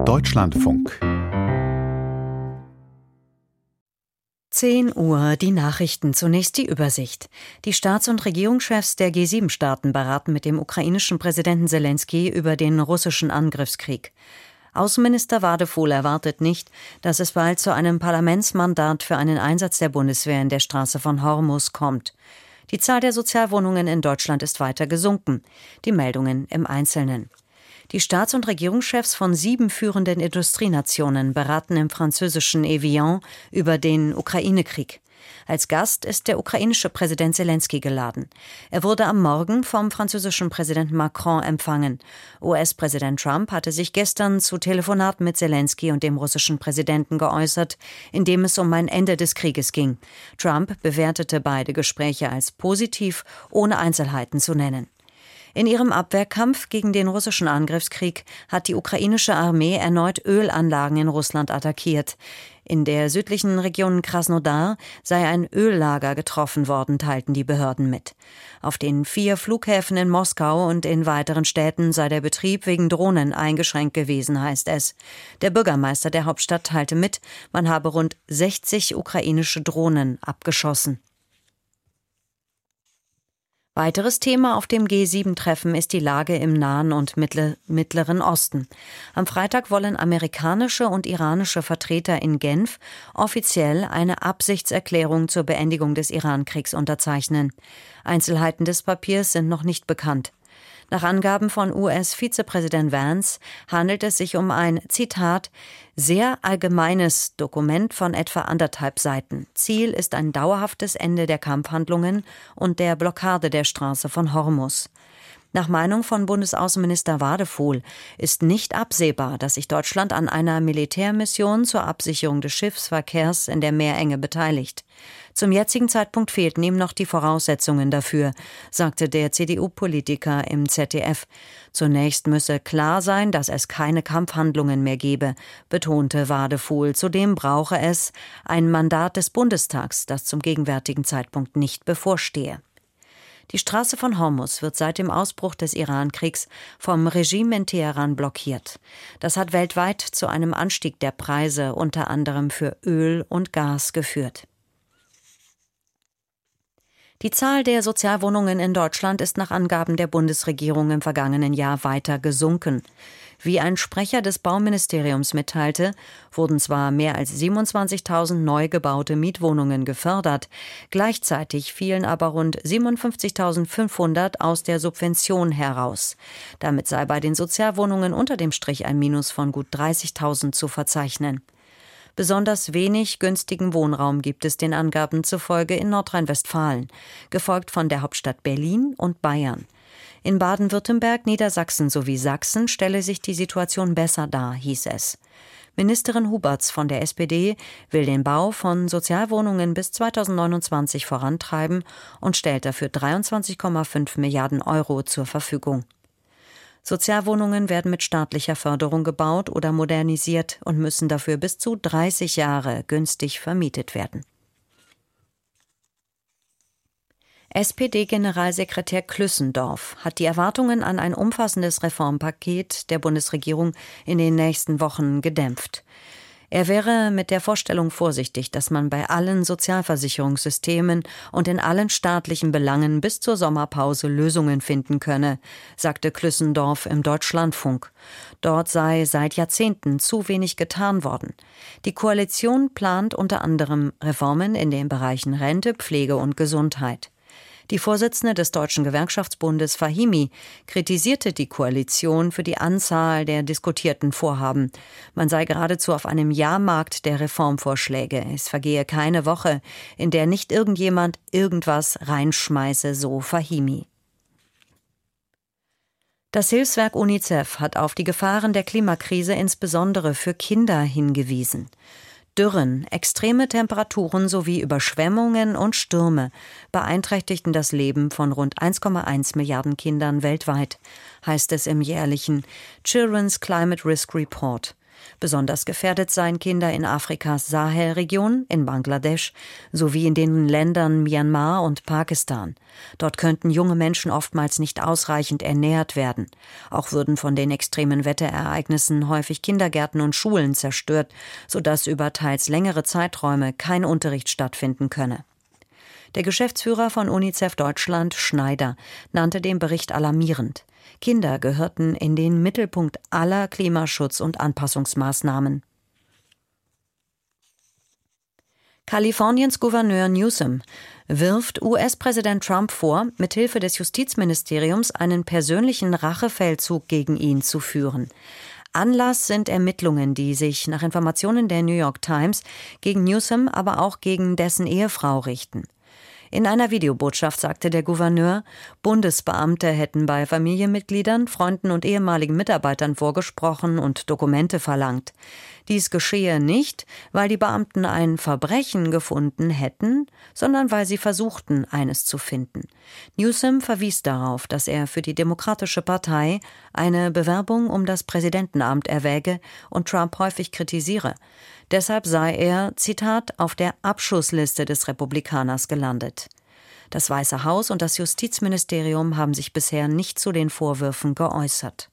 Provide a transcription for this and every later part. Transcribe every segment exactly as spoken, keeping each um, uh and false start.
Deutschlandfunk. zehn Uhr, die Nachrichten, zunächst die Übersicht. Die Staats- und Regierungschefs der G sieben Staaten beraten mit dem ukrainischen Präsidenten Selenskyj über den russischen Angriffskrieg. Außenminister Wadefuhl erwartet nicht, dass es bald zu einem Parlamentsmandat für einen Einsatz der Bundeswehr in der Straße von Hormuz kommt. Die Zahl der Sozialwohnungen in Deutschland ist weiter gesunken. Die Meldungen im Einzelnen. Die Staats- und Regierungschefs von sieben führenden Industrienationen beraten im französischen Evian über den Ukraine-Krieg. Als Gast ist der ukrainische Präsident Selenskyj geladen. Er wurde am Morgen vom französischen Präsidenten Macron empfangen. U S-Präsident Trump hatte sich gestern zu Telefonaten mit Selenskyj und dem russischen Präsidenten geäußert, in dem es um ein Ende des Krieges ging. Trump bewertete beide Gespräche als positiv, ohne Einzelheiten zu nennen. In ihrem Abwehrkampf gegen den russischen Angriffskrieg hat die ukrainische Armee erneut Ölanlagen in Russland attackiert. In der südlichen Region Krasnodar sei ein Öllager getroffen worden, teilten die Behörden mit. Auf den vier Flughäfen in Moskau und in weiteren Städten sei der Betrieb wegen Drohnen eingeschränkt gewesen, heißt es. Der Bürgermeister der Hauptstadt teilte mit, man habe rund sechzig ukrainische Drohnen abgeschossen. Weiteres Thema auf dem G sieben Treffen ist die Lage im Nahen und Mittleren Osten. Am Freitag wollen amerikanische und iranische Vertreter in Genf offiziell eine Absichtserklärung zur Beendigung des Iran-Kriegs unterzeichnen. Einzelheiten des Papiers sind noch nicht bekannt. Nach Angaben von U S-Vizepräsident Vance handelt es sich um ein, Zitat, sehr allgemeines Dokument von etwa anderthalb Seiten. Ziel ist ein dauerhaftes Ende der Kampfhandlungen und der Blockade der Straße von Hormuz. Nach Meinung von Bundesaußenminister Wadefuhl ist nicht absehbar, dass sich Deutschland an einer Militärmission zur Absicherung des Schiffsverkehrs in der Meerenge beteiligt. Zum jetzigen Zeitpunkt fehlten ihm noch die Voraussetzungen dafür, sagte der C D U-Politiker im Z D F. Zunächst müsse klar sein, dass es keine Kampfhandlungen mehr gebe, betonte Wadefuhl. Zudem brauche es ein Mandat des Bundestags, das zum gegenwärtigen Zeitpunkt nicht bevorstehe. Die Straße von Hormuz wird seit dem Ausbruch des Iran-Kriegs vom Regime in Teheran blockiert. Das hat weltweit zu einem Anstieg der Preise, unter anderem für Öl und Gas, geführt. Die Zahl der Sozialwohnungen in Deutschland ist nach Angaben der Bundesregierung im vergangenen Jahr weiter gesunken. Wie ein Sprecher des Bauministeriums mitteilte, wurden zwar mehr als siebenundzwanzigtausend neu gebaute Mietwohnungen gefördert, gleichzeitig fielen aber rund siebenundfünfzigtausendfünfhundert aus der Subvention heraus. Damit sei bei den Sozialwohnungen unter dem Strich ein Minus von gut dreißigtausend zu verzeichnen. Besonders wenig günstigen Wohnraum gibt es den Angaben zufolge in Nordrhein-Westfalen, gefolgt von der Hauptstadt Berlin und Bayern. In Baden-Württemberg, Niedersachsen sowie Sachsen stelle sich die Situation besser dar, hieß es. Ministerin Huberts von der S P D will den Bau von Sozialwohnungen bis zweitausendneunundzwanzig vorantreiben und stellt dafür dreiundzwanzig Komma fünf Milliarden Euro zur Verfügung. Sozialwohnungen werden mit staatlicher Förderung gebaut oder modernisiert und müssen dafür bis zu dreißig Jahre günstig vermietet werden. S P D-Generalsekretär Klüssendorf hat die Erwartungen an ein umfassendes Reformpaket der Bundesregierung in den nächsten Wochen gedämpft. Er wäre mit der Vorstellung vorsichtig, dass man bei allen Sozialversicherungssystemen und in allen staatlichen Belangen bis zur Sommerpause Lösungen finden könne, sagte Klüssendorf im Deutschlandfunk. Dort sei seit Jahrzehnten zu wenig getan worden. Die Koalition plant unter anderem Reformen in den Bereichen Rente, Pflege und Gesundheit. Die Vorsitzende des Deutschen Gewerkschaftsbundes Fahimi kritisierte die Koalition für die Anzahl der diskutierten Vorhaben. Man sei geradezu auf einem Jahrmarkt der Reformvorschläge. Es vergehe keine Woche, in der nicht irgendjemand irgendwas reinschmeiße, so Fahimi. Das Hilfswerk UNICEF hat auf die Gefahren der Klimakrise insbesondere für Kinder hingewiesen. Dürren, extreme Temperaturen sowie Überschwemmungen und Stürme beeinträchtigten das Leben von rund eins Komma eins Milliarden Kindern weltweit, heißt es im jährlichen Children's Climate Risk Report. Besonders gefährdet seien Kinder in Afrikas Sahelregion, in Bangladesch sowie in den Ländern Myanmar und Pakistan. Dort könnten junge Menschen oftmals nicht ausreichend ernährt werden. Auch würden von den extremen Wetterereignissen häufig Kindergärten und Schulen zerstört, sodass über teils längere Zeiträume kein Unterricht stattfinden könne. Der Geschäftsführer von UNICEF Deutschland, Schneider, nannte den Bericht alarmierend. Kinder gehörten in den Mittelpunkt aller Klimaschutz- und Anpassungsmaßnahmen. Kaliforniens Gouverneur Newsom wirft U S-Präsident Trump vor, mithilfe des Justizministeriums einen persönlichen Rachefeldzug gegen ihn zu führen. Anlass sind Ermittlungen, die sich nach Informationen der New York Times gegen Newsom, aber auch gegen dessen Ehefrau richten. In einer Videobotschaft sagte der Gouverneur, Bundesbeamte hätten bei Familienmitgliedern, Freunden und ehemaligen Mitarbeitern vorgesprochen und Dokumente verlangt. Dies geschehe nicht, weil die Beamten ein Verbrechen gefunden hätten, sondern weil sie versuchten, eines zu finden. Newsom verwies darauf, dass er für die Demokratische Partei eine Bewerbung um das Präsidentenamt erwäge und Trump häufig kritisiere. Deshalb sei er, Zitat, auf der Abschussliste des Republikaners gelandet. Das Weiße Haus und das Justizministerium haben sich bisher nicht zu den Vorwürfen geäußert.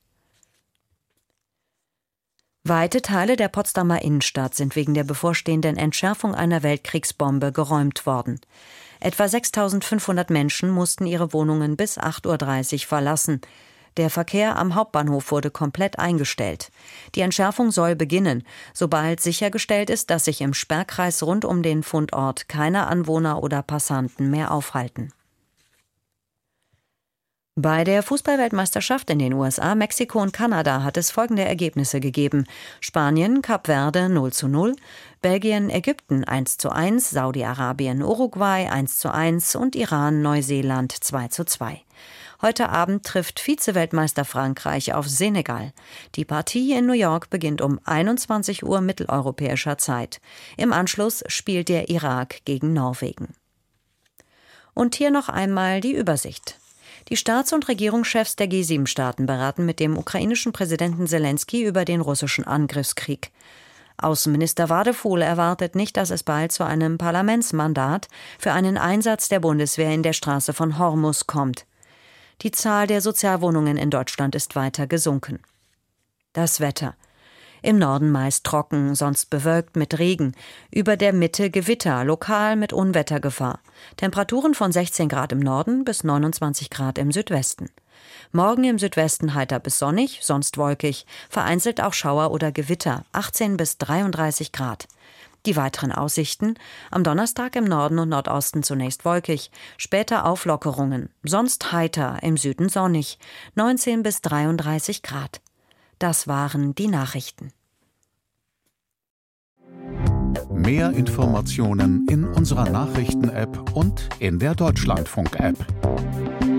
Weite Teile der Potsdamer Innenstadt sind wegen der bevorstehenden Entschärfung einer Weltkriegsbombe geräumt worden. Etwa sechstausendfünfhundert Menschen mussten ihre Wohnungen bis acht Uhr dreißig verlassen. Der Verkehr am Hauptbahnhof wurde komplett eingestellt. Die Entschärfung soll beginnen, sobald sichergestellt ist, dass sich im Sperrkreis rund um den Fundort keine Anwohner oder Passanten mehr aufhalten. Bei der Fußballweltmeisterschaft in den U S A, Mexiko und Kanada hat es folgende Ergebnisse gegeben: Spanien, Kap Verde null zu null, Belgien, Ägypten eins zu eins, Saudi-Arabien, Uruguay eins zu eins und Iran, Neuseeland zwei zu zwei. Heute Abend trifft Vize-Weltmeister Frankreich auf Senegal. Die Partie in New York beginnt um einundzwanzig Uhr mitteleuropäischer Zeit. Im Anschluss spielt der Irak gegen Norwegen. Und hier noch einmal die Übersicht. Die Staats- und Regierungschefs der G sieben Staaten beraten mit dem ukrainischen Präsidenten Selenskyj über den russischen Angriffskrieg. Außenminister Wadefuhl erwartet nicht, dass es bald zu einem Parlamentsmandat für einen Einsatz der Bundeswehr in der Straße von Hormuz kommt. Die Zahl der Sozialwohnungen in Deutschland ist weiter gesunken. Das Wetter. Im Norden meist trocken, sonst bewölkt mit Regen. Über der Mitte Gewitter, lokal mit Unwettergefahr. Temperaturen von sechzehn Grad im Norden bis neunundzwanzig Grad im Südwesten. Morgen im Südwesten heiter bis sonnig, sonst wolkig. Vereinzelt auch Schauer oder Gewitter, achtzehn bis dreiunddreißig Grad. Die weiteren Aussichten: am Donnerstag im Norden und Nordosten zunächst wolkig, später Auflockerungen, sonst heiter, im Süden sonnig, neunzehn bis dreiunddreißig Grad. Das waren die Nachrichten. Mehr Informationen in unserer Nachrichten-App und in der Deutschlandfunk-App.